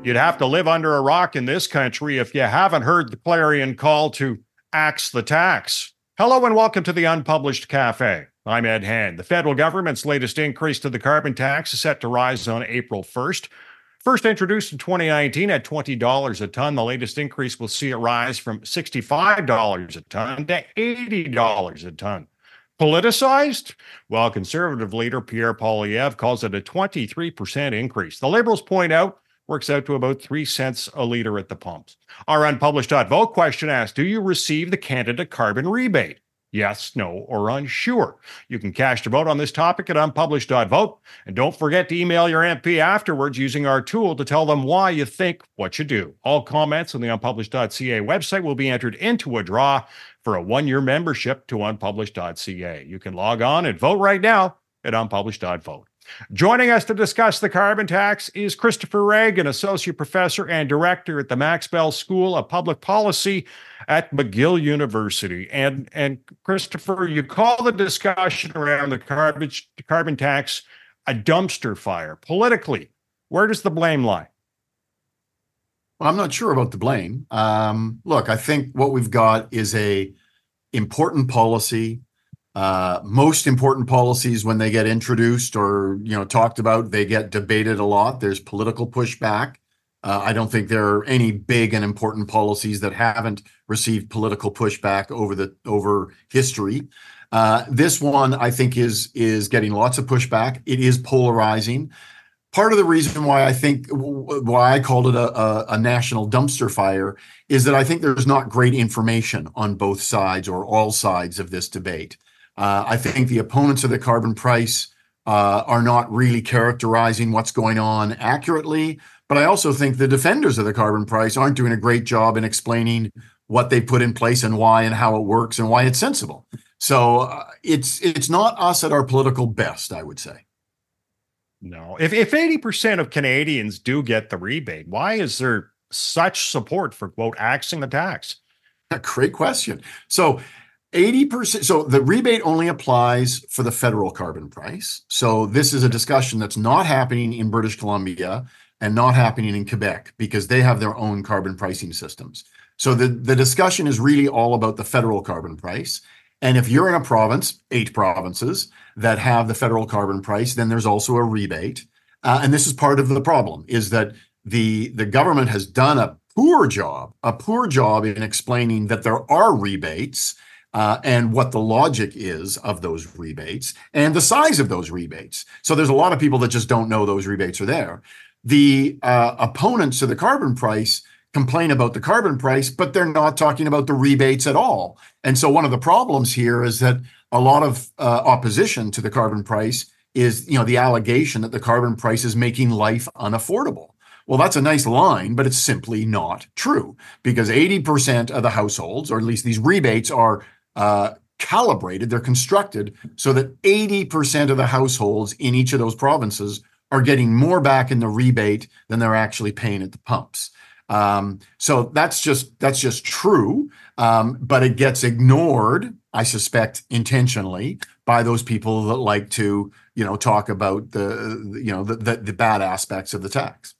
You'd have to live under a rock in this country if you haven't heard the clarion call to axe the tax. Hello and welcome to the Unpublished Cafe. I'm Ed Hand. The federal government's latest increase to the carbon tax is set to rise on April 1st. First introduced in 2019 at $20 a ton, the latest increase will see it rise from $65 a ton to $80 a ton. Politicized? Well, Conservative leader Pierre Poilievre calls it a 23% increase. The Liberals point out works out to about 3 cents a litre at the pumps. Our unpublished.vote question asks, do you receive the Canada carbon rebate? Yes, no, or unsure. You can cast your vote on this topic at unpublished.vote. And don't forget to email your MP afterwards using our tool to tell them why you think what you do. All comments on the unpublished.ca website will be entered into a draw for a one-year membership to unpublished.ca. You can log on and vote right now at unpublished.vote. Joining us to discuss the carbon tax is Christopher Reagan, Associate Professor and Director at the Max Bell School of Public Policy at McGill University. And Christopher, you call the discussion around the carbon tax a dumpster fire. Politically, where does the blame lie? Well, I'm not sure about the blame. Look, I think what we've got is a important policy. Most important policies, when they get introduced or talked about, they get debated a lot. There's political pushback. I don't think there are any big and important policies that haven't received political pushback over history. This one, I think, is getting lots of pushback. It is polarizing. Part of the reason why I called it a national dumpster fire is that I think there's not great information on both sides or all sides of this debate. I think the opponents of the carbon price are not really characterizing what's going on accurately, but I also think the defenders of the carbon price aren't doing a great job in explaining what they put in place and why and how it works and why it's sensible. So it's not us at our political best, I would say. No. If 80% of Canadians do get the rebate, why is there such support for, quote, axing the tax? A great question. So 80%, so the rebate only applies for the federal carbon price. So this is a discussion that's not happening in British Columbia and not happening in Quebec because they have their own carbon pricing systems. So the discussion is really all about the federal carbon price. And if you're in a province, 8 provinces that have the federal carbon price, then there's also a rebate. And this is part of the problem, is that the government has done a poor job in explaining that there are rebates and what the logic is of those rebates and the size of those rebates. So there's a lot of people that just don't know those rebates are there. The opponents of the carbon price complain about the carbon price, but they're not talking about the rebates at all. And so one of the problems here is that a lot of opposition to the carbon price is, the allegation that the carbon price is making life unaffordable. Well, that's a nice line, but it's simply not true because 80% of the households, or at least these rebates, are calibrated, they're constructed so that 80% of the households in each of those provinces are getting more back in the rebate than they're actually paying at the pumps. So that's just true, but it gets ignored, I suspect, intentionally by those people that like to, talk about the bad aspects of the tax.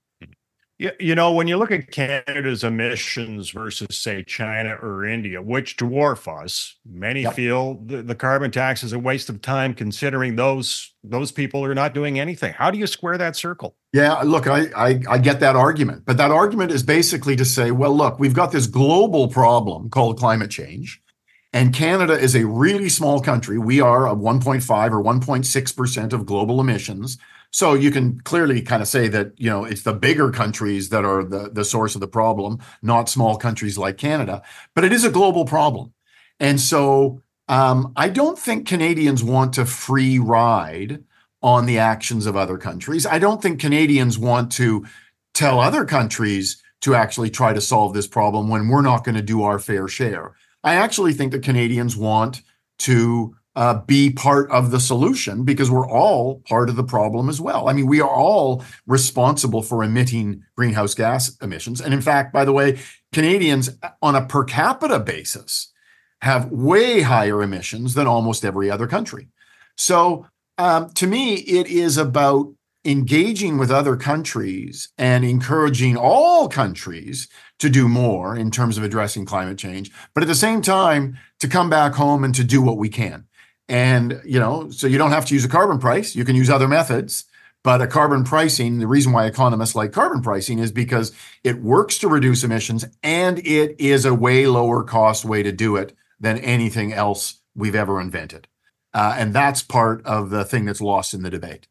When you look at Canada's emissions versus, say, China or India, which dwarf us, many feel the carbon tax is a waste of time considering those people are not doing anything. How do you square that circle? Yeah, look, I get that argument, but that argument is basically to say, well, look, we've got this global problem called climate change, and Canada is a really small country. We are a 1.5 or 1.6% of global emissions. So you can clearly kind of say that, it's the bigger countries that are the source of the problem, not small countries like Canada, but it is a global problem. And so I don't think Canadians want to free ride on the actions of other countries. I don't think Canadians want to tell other countries to actually try to solve this problem when we're not going to do our fair share. I actually think that Canadians want to be part of the solution because we're all part of the problem as well. I mean, we are all responsible for emitting greenhouse gas emissions. And in fact, by the way, Canadians on a per capita basis have way higher emissions than almost every other country. So to me, it is about engaging with other countries and encouraging all countries to do more in terms of addressing climate change, but at the same time, to come back home and to do what we can. And, so you don't have to use a carbon price. You can use other methods. But a carbon pricing, the reason why economists like carbon pricing is because it works to reduce emissions and it is a way lower cost way to do it than anything else we've ever invented. And that's part of the thing that's lost in the debate.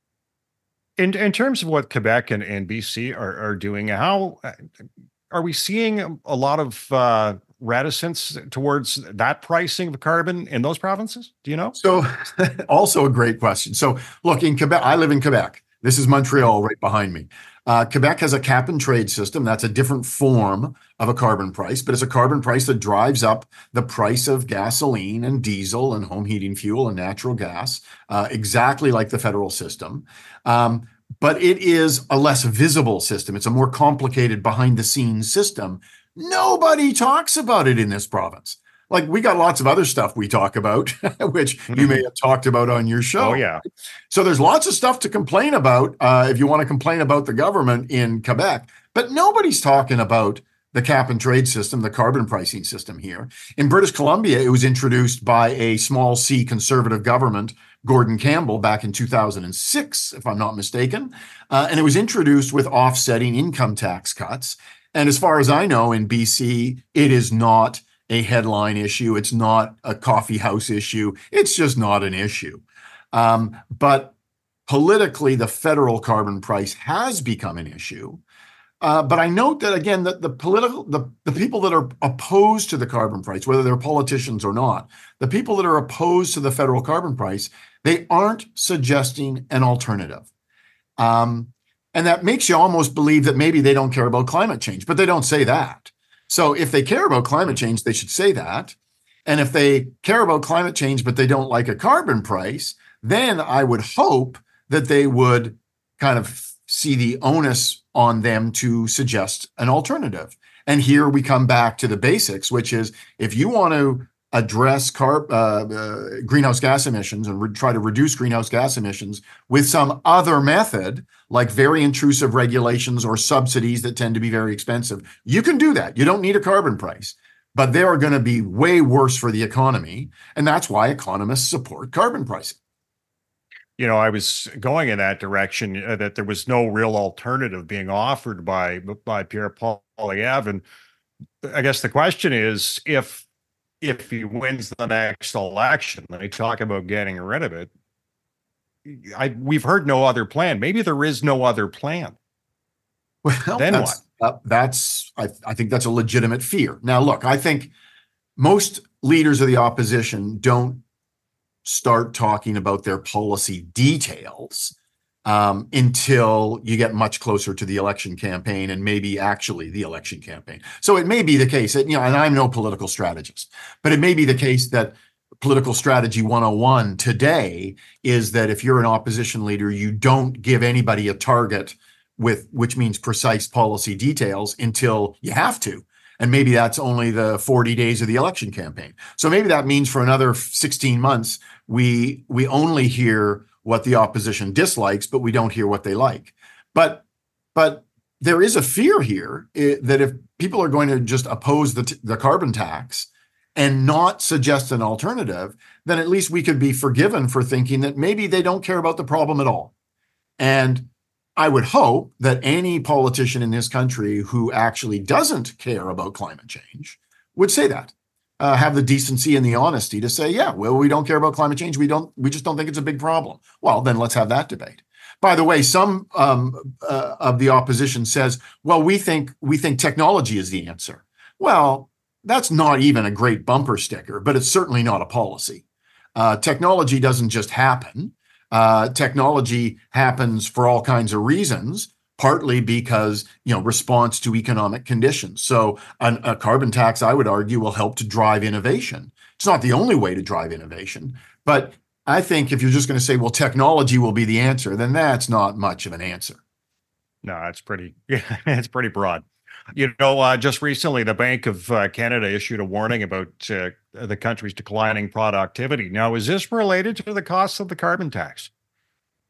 In terms of what Quebec and BC are doing, how are we seeing a lot of reticence towards that pricing of carbon in those provinces? Do you know? So also a great question. So look, in Quebec, I live in Quebec. This is Montreal right behind me. Quebec has a cap and trade system. That's a different form of a carbon price, but it's a carbon price that drives up the price of gasoline and diesel and home heating fuel and natural gas, exactly like the federal system. But it is a less visible system. It's a more complicated behind the scenes system. Nobody talks about it in this province. Like, we got lots of other stuff we talk about, which you may have talked about on your show. Oh, yeah. So there's lots of stuff to complain about if you want to complain about the government in Quebec. But nobody's talking about the cap and trade system, the carbon pricing system here. In British Columbia, it was introduced by a small C conservative government, Gordon Campbell, back in 2006, if I'm not mistaken. And it was introduced with offsetting income tax cuts. And as far as I know, in BC, it is not a headline issue. It's not a coffee house issue. It's just not an issue. But politically, the federal carbon price has become an issue. But I note that, again, that the people that are opposed to the carbon price, whether they're politicians or not, the people that are opposed to the federal carbon price, they aren't suggesting an alternative. And that makes you almost believe that maybe they don't care about climate change, but they don't say that. So if they care about climate change, they should say that. And if they care about climate change, but they don't like a carbon price, then I would hope that they would kind of see the onus on them to suggest an alternative. And here we come back to the basics, which is, if you want to address greenhouse gas emissions and try to reduce greenhouse gas emissions with some other method, like very intrusive regulations or subsidies that tend to be very expensive, you can do that. You don't need a carbon price, but they are going to be way worse for the economy. And that's why economists support carbon pricing. I was going in that direction, that there was no real alternative being offered by Pierre Poilievre. And I guess the question is, if he wins the next election, they talk about getting rid of it. We've heard no other plan. Maybe there is no other plan. Well, then what? I think that's a legitimate fear. Now, look, I think most leaders of the opposition don't start talking about their policy details until you get much closer to the election campaign, and maybe actually the election campaign. So it may be the case that, and I'm no political strategist, but it may be the case that political strategy 101 today is that if you're an opposition leader, you don't give anybody a target which means precise policy details until you have to. And maybe that's only the 40 days of the election campaign. So maybe that means for another 16 months, we only hear what the opposition dislikes, but we don't hear what they like. But there is a fear here that if people are going to just oppose the carbon tax and not suggest an alternative, then at least we could be forgiven for thinking that maybe they don't care about the problem at all. And I would hope that any politician in this country who actually doesn't care about climate change would say that, have the decency and the honesty to say, yeah, well, we don't care about climate change. We just don't think it's a big problem. Well, then let's have that debate. By the way, some of the opposition says, well, we think technology is the answer. Well, that's not even a great bumper sticker, but it's certainly not a policy. Technology doesn't just happen. Technology happens for all kinds of reasons, partly because, response to economic conditions. So a carbon tax, I would argue, will help to drive innovation. It's not the only way to drive innovation, but I think if you're just going to say, well, technology will be the answer, then that's not much of an answer. No, it's pretty broad. Just recently, the Bank of Canada issued a warning about the country's declining productivity. Now, is this related to the cost of the carbon tax?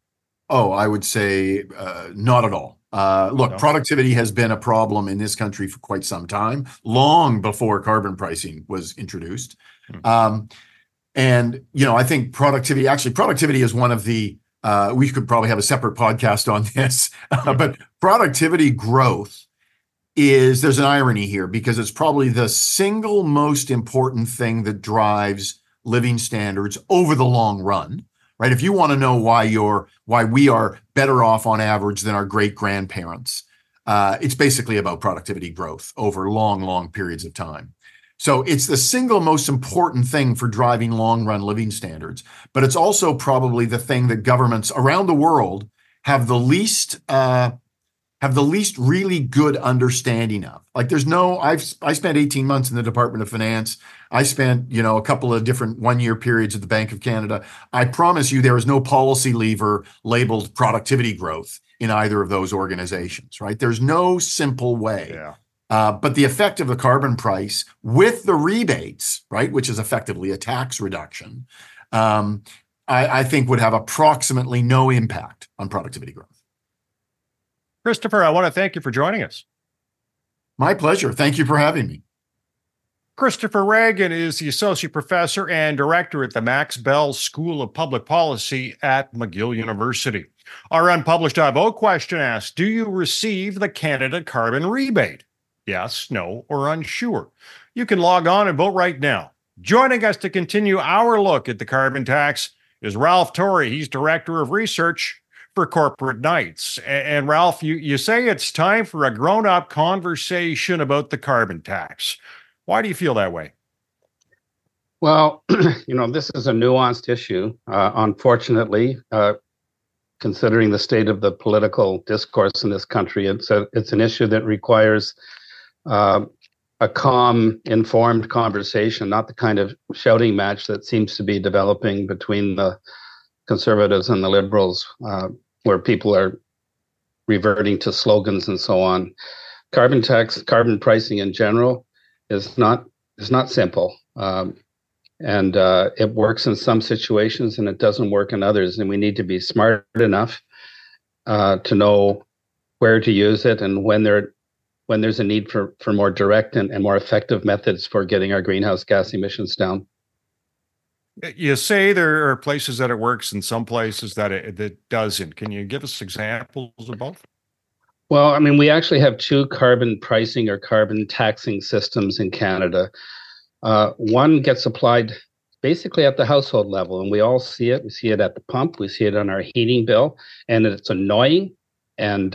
Oh, I would say not at all. Look, No. productivity has been a problem in this country for quite some time, long before carbon pricing was introduced. Hmm. And, I think productivity is one of the, we could probably have a separate podcast on this, but productivity growth there's an irony here because it's probably the single most important thing that drives living standards over the long run, right? If you want to know why we are better off on average than our great grandparents, it's basically about productivity growth over long, long periods of time. So it's the single most important thing for driving long run living standards, but it's also probably the thing that governments around the world have the least really good understanding of. Like I spent 18 months in the Department of Finance. I spent, a couple of different 1-year periods at the Bank of Canada. I promise you there is no policy lever labeled productivity growth in either of those organizations, right? There's no simple way. Yeah. But the effect of the carbon price with the rebates, right, which is effectively a tax reduction, I think would have approximately no impact on productivity growth. Christopher, I want to thank you for joining us. My pleasure. Thank you for having me. Christopher Regan is the Associate Professor and Director at the Max Bell School of Public Policy at McGill University. Our unpublished vote question asks, do you receive the Canada Carbon Rebate? Yes, no, or unsure. You can log on and vote right now. Joining us to continue our look at the carbon tax is Ralph Torrey. He's Director of Research for Corporate Knights. And Ralph, you say it's time for a grown-up conversation about the carbon tax. Why do you feel that way? Well, this is a nuanced issue. Unfortunately, considering the state of the political discourse in this country, it's an issue that requires a calm, informed conversation, not the kind of shouting match that seems to be developing between the Conservatives and the Liberals, where people are reverting to slogans and so on. Carbon tax, carbon pricing in general is not simple. And it works in some situations and it doesn't work in others. And we need to be smart enough to know where to use it and when there's a need for more direct and more effective methods for getting our greenhouse gas emissions down. You say there are places that it works and some places that it doesn't. Can you give us examples of both? Well, we actually have two carbon pricing or carbon taxing systems in Canada. One gets applied basically at the household level, and we all see it. We see it at the pump. We see it on our heating bill, and it's annoying, and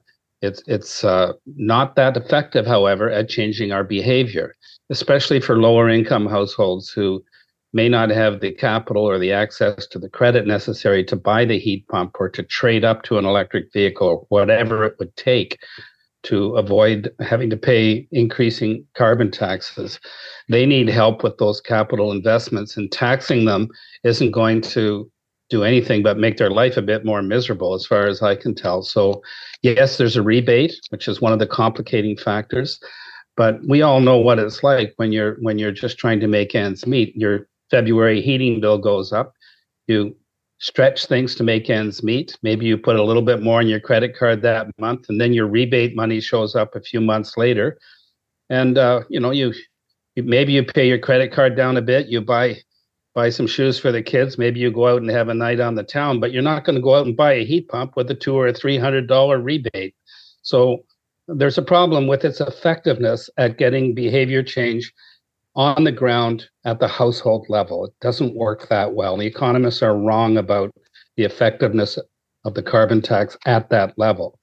it's not that effective, however, at changing our behavior, especially for lower income households who may not have the capital or the access to the credit necessary to buy the heat pump or to trade up to an electric vehicle or whatever it would take to avoid having to pay increasing carbon taxes. They need help with those capital investments, and taxing them isn't going to do anything but make their life a bit more miserable, as far as I can tell. So yes, there's a rebate, which is one of the complicating factors, but we all know what it's like when you're just trying to make ends meet. Your February heating bill goes up. You stretch things to make ends meet. Maybe you put a little bit more on your credit card that month, and then your rebate money shows up a few months later. And you maybe you pay your credit card down a bit. You buy some shoes for the kids. Maybe you go out and have a night on the town, but you're not going to go out and buy a heat pump with a $200 or $300 rebate. So there's a problem with its effectiveness at getting behavior change on the ground at the household level. It doesn't work that well. The economists are wrong about the effectiveness of the carbon tax at that level.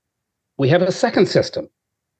We have a second system.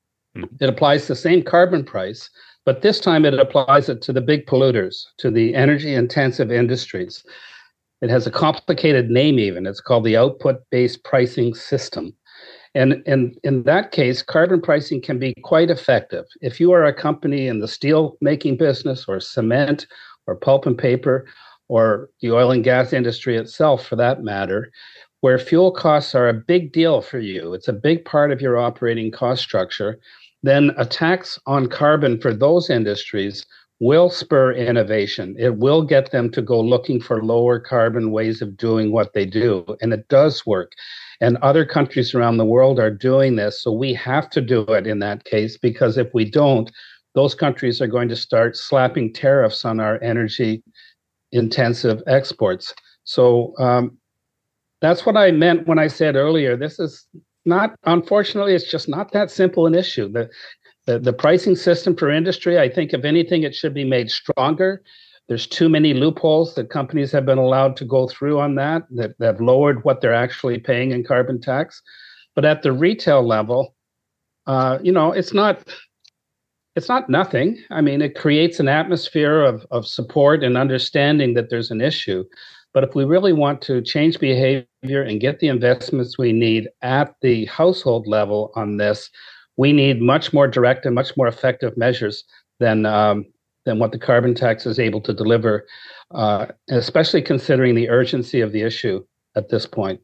It applies the same carbon price, but this time it applies it to the big polluters, to the energy-intensive industries. It has a complicated name even. It's called the output-based pricing system. And in that case, carbon pricing can be quite effective. If you are a company in the steel making business or cement or pulp and paper or the oil and gas industry itself, for that matter, where fuel costs are a big deal for you, it's a big part of your operating cost structure, then a tax on carbon for those industries will spur innovation. It will get them to go looking for lower carbon ways of doing what they do. And it does work. And other countries around the world are doing this. So we have to do it in that case, because if we don't, those countries are going to start slapping tariffs on our energy intensive exports. So that's what I meant when I said earlier, this is not, unfortunately, it's just not that simple an issue. The pricing system for industry, I think, if anything, it should be made stronger. There's too many loopholes that companies have been allowed to go through on that have lowered what they're actually paying in carbon tax. But at the retail level, it's not nothing. I mean, it creates an atmosphere of support and understanding that there's an issue. But if we really want to change behavior and get the investments we need at the household level on this, we need much more direct and much more effective measures than what the carbon tax is able to deliver, especially considering the urgency of the issue at this point.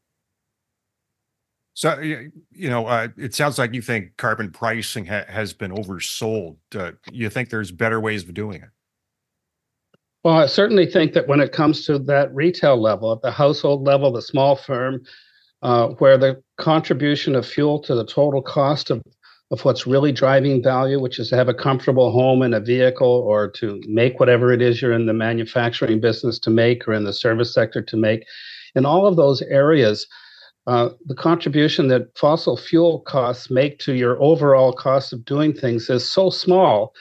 So, it sounds like you think carbon pricing has been oversold. You think there's better ways of doing it? Well, I certainly think that when it comes to that retail level, at the household level, the small firm, where the contribution of fuel to the total cost of what's really driving value, which is to have a comfortable home and a vehicle, or to make whatever it is you're in the manufacturing business to make, or in the service sector to make. In all of those areas, the contribution that fossil fuel costs make to your overall cost of doing things is so small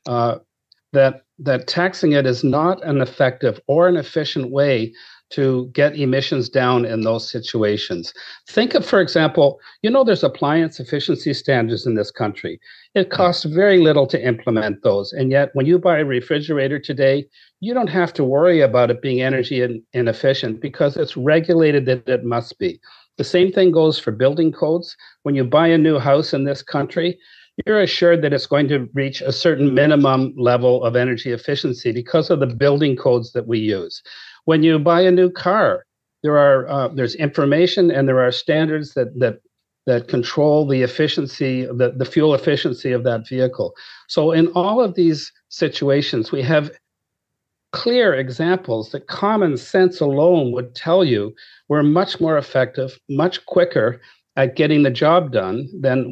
that taxing it is not an effective or an efficient way to get emissions down in those situations. Think of, for example, there's appliance efficiency standards in this country. It costs very little to implement those. And yet, when you buy a refrigerator today, you don't have to worry about it being energy inefficient, because it's regulated that it must be. The same thing goes for building codes. When you buy a new house in this country, you're assured that it's going to reach a certain minimum level of energy efficiency because of the building codes that we use. When you buy a new car, there's information and there are standards that control the efficiency, the fuel efficiency of that vehicle. So in all of these situations, we have clear examples that common sense alone would tell you we're much more effective, much quicker at getting the job done than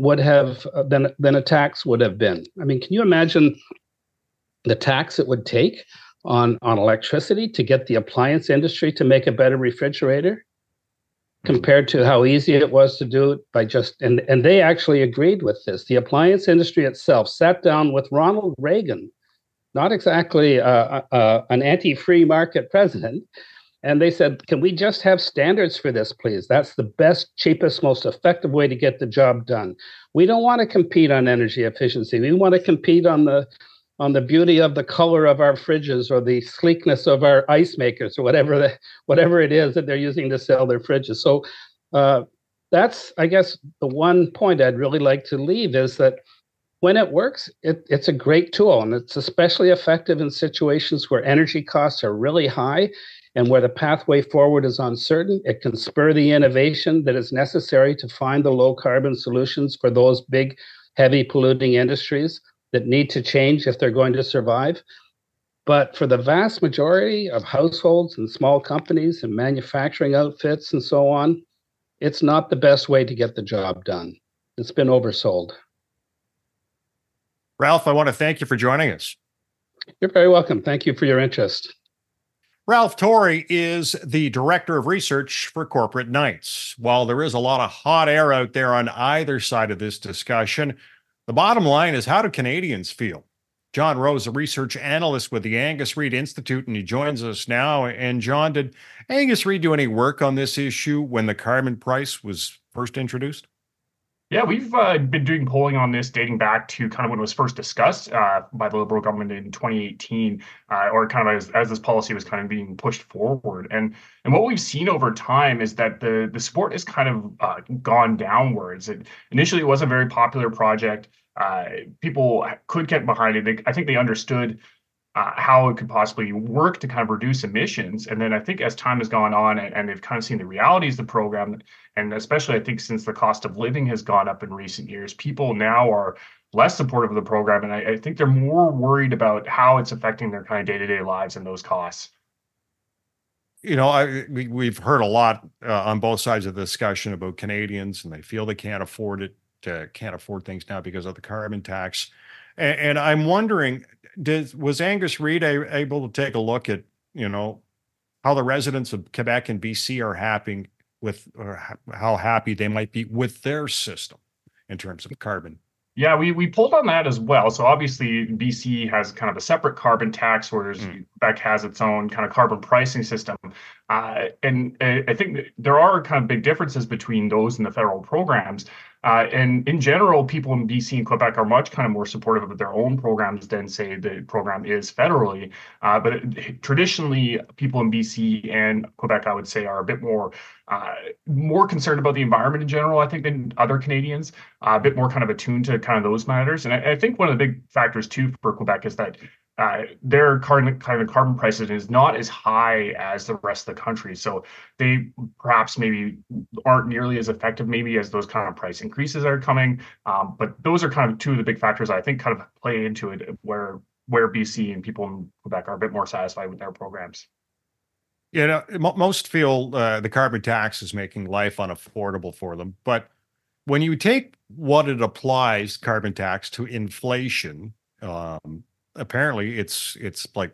a tax would have been. I mean, can you imagine the tax it would take on electricity to get the appliance industry to make a better refrigerator, compared to how easy it was to do it by and they actually agreed with this. The appliance industry itself sat down with Ronald Reagan, not exactly an anti-free market president, and they said, can we just have standards for this, please? That's the best, cheapest, most effective way to get the job done. We don't want to compete on energy efficiency. We want to compete on the beauty of the color of our fridges, or the sleekness of our ice makers, or whatever it is that they're using to sell their fridges. So that's, I guess, the one point I'd really like to leave is that when it works, it's a great tool, and it's especially effective in situations where energy costs are really high and where the pathway forward is uncertain. It can spur the innovation that is necessary to find the low carbon solutions for those big, heavy polluting industries that need to change if they're going to survive. But for the vast majority of households and small companies and manufacturing outfits and so on, it's not the best way to get the job done. It's been oversold. Ralph, I want to thank you for joining us. You're very welcome. Thank you for your interest. Ralph Torrey is the Director of Research for Corporate Knights. While there is a lot of hot air out there on either side of this discussion, the bottom line is, how do Canadians feel? John Rowe is a research analyst with the Angus Reid Institute, and he joins us now. And John, did Angus Reid do any work on this issue when the carbon price was first introduced? Yeah, we've been doing polling on this dating back to kind of when it was first discussed by the Liberal government in 2018, or kind of as this policy was kind of being pushed forward. And what we've seen over time is that the support has kind of gone downwards. Initially, it was a very popular project. People could get behind it. I think they understood how it could possibly work to kind of reduce emissions. And then I think as time has gone on and they've kind of seen the realities of the program, and especially I think since the cost of living has gone up in recent years, people now are less supportive of the program. And I think they're more worried about how it's affecting their kind of day-to-day lives and those costs. We've heard a lot on both sides of the discussion about Canadians, and they feel they can't afford it, can't afford things now because of the carbon tax. And I'm wondering, was Angus Reid able to take a look at, how the residents of Quebec and BC are happy with, or how happy they might be with their system in terms of carbon? Yeah, we pulled on that as well. So obviously BC has kind of a separate carbon tax, whereas Quebec has its own kind of carbon pricing system. And I think there are kind of big differences between those and the federal programs. And in general, people in BC and Quebec are much kind of more supportive of their own programs than, say, the program is federally. But traditionally, people in BC and Quebec, I would say, are a bit more concerned about the environment in general, I think, than other Canadians, a bit more kind of attuned to kind of those matters. And I think one of the big factors, too, for Quebec is that their carbon pricing is not as high as the rest of the country. So they perhaps maybe aren't nearly as effective maybe as those kind of price increases that are coming. But those are kind of two of the big factors I think kind of play into it, where BC and people in Quebec are a bit more satisfied with their programs. Most feel the carbon tax is making life unaffordable for them. But when you take what it applies, carbon tax, to inflation, apparently it's like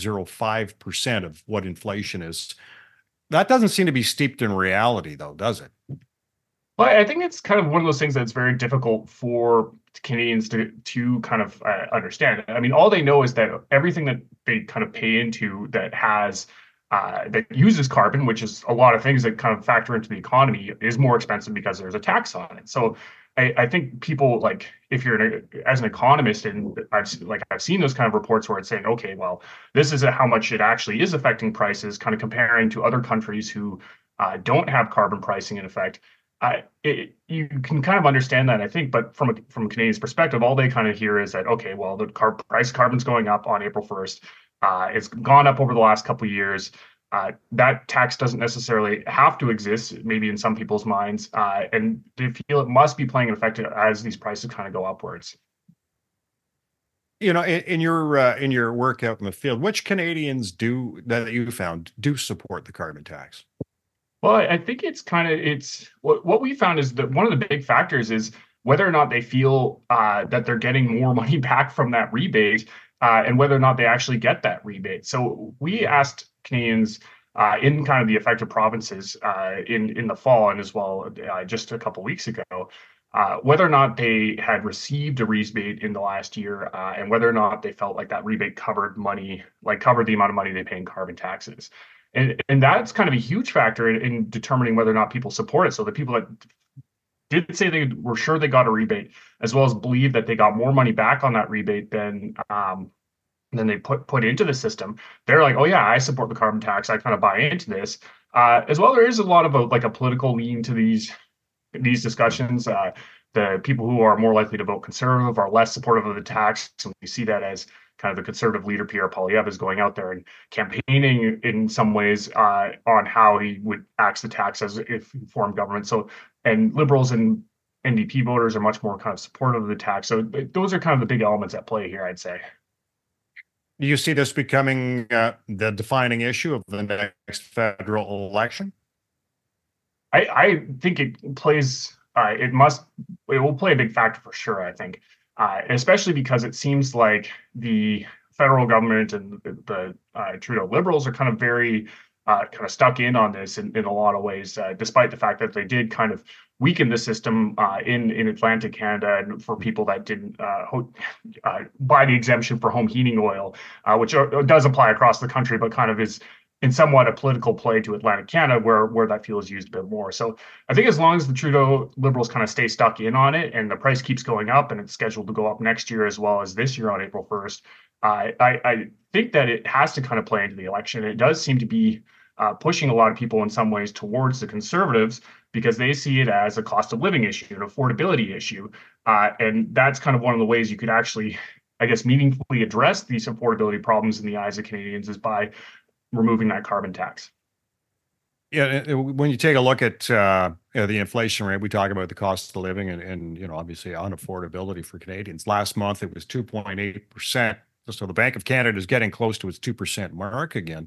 0.05% of what inflation is. That doesn't seem to be steeped in reality, though, does it? Well, I think it's kind of one of those things that's very difficult for Canadians to kind of understand. I mean, all they know is that everything that they kind of pay into that has that uses carbon, which is a lot of things that kind of factor into the economy, is more expensive because there's a tax on it. So I think people, like, if you're as an economist, and I've seen those kind of reports where it's saying, okay, well, this is how much it actually is affecting prices, kind of comparing to other countries who don't have carbon pricing in effect. You can kind of understand that, I think, but from a Canadian's perspective, all they kind of hear is that, okay, well, the price of carbon's going up on April 1st. It's gone up over the last couple of years. That tax doesn't necessarily have to exist, maybe in some people's minds, and they feel it must be playing an effect as these prices kind of go upwards. In your work out in the field, which Canadians that you found do support the carbon tax? Well, I think it's what we found is that one of the big factors is whether or not they feel that they're getting more money back from that rebate, and whether or not they actually get that rebate. So we asked Canadians in kind of the affected provinces in the fall, and as well just a couple weeks ago, whether or not they had received a rebate in the last year, and whether or not they felt like that rebate covered the amount of money they pay in carbon taxes. And that's kind of a huge factor in determining whether or not people support it. So the people that did say they were sure they got a rebate, as well as believe that they got more money back on that rebate than they put into the system, they're like, oh yeah, I support the carbon tax. I kind of buy into this. As well, there is a lot of a political lean to these discussions. The people who are more likely to vote conservative are less supportive of the tax. And we see that as kind of the conservative leader, Pierre Poilievre, is going out there and campaigning in some ways on how he would axe the tax as if he formed government. So, and Liberals and NDP voters are much more kind of supportive of the tax. So those are kind of the big elements at play here, I'd say. Do you see this becoming the defining issue of the next federal election? I think it plays. It will play a big factor for sure, I think, especially because it seems like the federal government and the Trudeau Liberals are kind of very kind of stuck in on this in a lot of ways, despite the fact that they did kind of weaken the system in Atlantic Canada, and for people that didn't buy the exemption for home heating oil, which does apply across the country, but kind of is in somewhat a political play to Atlantic Canada, where that fuel is used a bit more. So I think as long as the Trudeau Liberals kind of stay stuck in on it, and the price keeps going up, and it's scheduled to go up next year as well as this year on April 1st, I think that it has to kind of play into the election. It does seem to be pushing a lot of people in some ways towards the Conservatives, because they see it as a cost of living issue, an affordability issue. And that's kind of one of the ways you could actually, I guess, meaningfully address these affordability problems in the eyes of Canadians, is by removing that carbon tax. Yeah, when you take a look at the inflation rate, we talk about the cost of living and obviously unaffordability for Canadians. Last month it was 2.8%. So the Bank of Canada is getting close to its 2% mark again.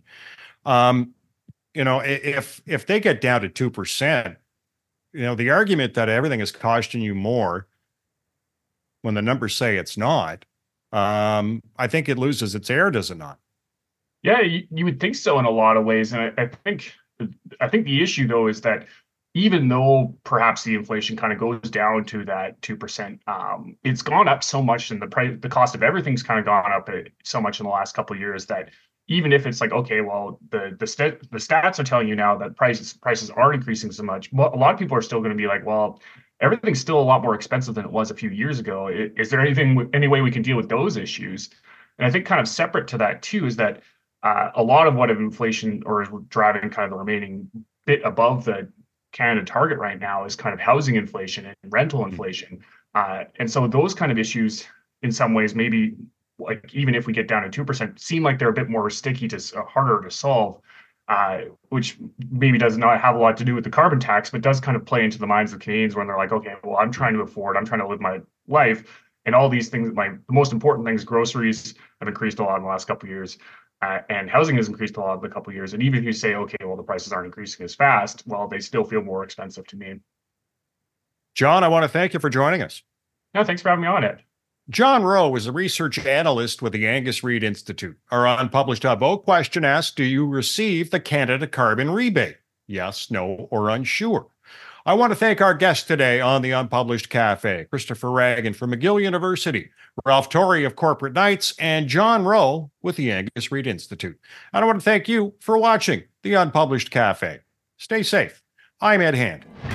If they get down to 2%, the argument that everything is costing you more when the numbers say it's not, I think it loses its air, does it not? Yeah, you would think so in a lot of ways, and I think the issue though is that even though perhaps the inflation kind of goes down to that 2%, it's gone up so much, and the cost of everything's kind of gone up so much in the last couple of years that even if it's like, okay, well, the stats are telling you now that prices aren't increasing so much, well, a lot of people are still going to be like, well, everything's still a lot more expensive than it was a few years ago. Is there any way we can deal with those issues? And I think kind of separate to that too is that a lot of what inflation or is driving kind of the remaining bit above the Canada target right now is kind of housing inflation and rental inflation. And so those kind of issues in some ways, maybe like even if we get down to 2%, seem like they're a bit more sticky harder to solve, which maybe does not have a lot to do with the carbon tax, but does kind of play into the minds of Canadians when they're like, okay, well, I'm trying to live my life. And all these things, the most important things, groceries have increased a lot in the last couple of years. And housing has increased a lot in a couple of years. And even if you say, okay, well, the prices aren't increasing as fast, well, they still feel more expensive to me. John, I want to thank you for joining us. No, thanks for having me on, Ed. John Rowe is a research analyst with the Angus Reid Institute. Our unpublished vote question asks, do you receive the Canada carbon rebate? Yes, no, or unsure. I want to thank our guests today on the Unpublished Cafe, Christopher Ragan from McGill University, Ralph Torrey of Corporate Knights, and John Rowe with the Angus Reid Institute. And I want to thank you for watching the Unpublished Cafe. Stay safe. I'm Ed Hand.